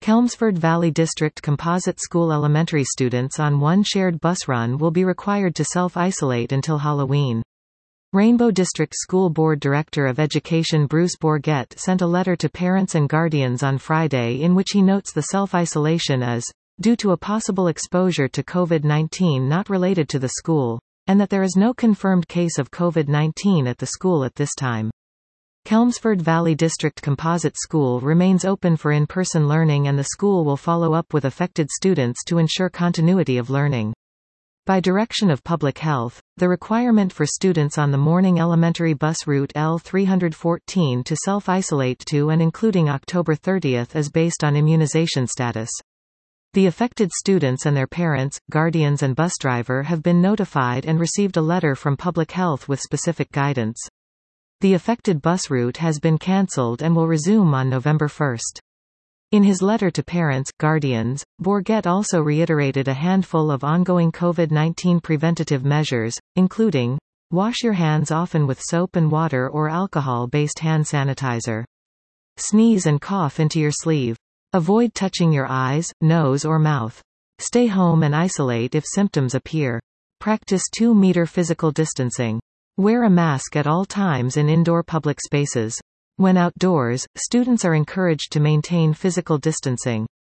Chelmsford Valley District Composite School elementary students on one shared bus run will be required to self-isolate until Halloween. Rainbow District School Board Director of Education Bruce Bourget sent a letter to parents and guardians on Friday in which he notes the self-isolation is due to a possible exposure to COVID-19 not related to the school, and that there is no confirmed case of COVID-19 at the school at this time. Chelmsford Valley District Composite School remains open for in-person learning, and the school will follow up with affected students to ensure continuity of learning. By direction of Public Health, the requirement for students on the morning elementary bus route L314 to self-isolate to and including October 30 is based on immunization status. The affected students and their parents, guardians and bus driver have been notified and received a letter from Public Health with specific guidance. The affected bus route has been cancelled and will resume on November 1. In his letter to parents, guardians, Bourget also reiterated a handful of ongoing COVID-19 preventative measures, including, wash your hands often with soap and water or alcohol-based hand sanitizer. Sneeze and cough into your sleeve. Avoid touching your eyes, nose or mouth. Stay home and isolate if symptoms appear. Practice 2-meter physical distancing. Wear a mask at all times in indoor public spaces. When outdoors, students are encouraged to maintain physical distancing.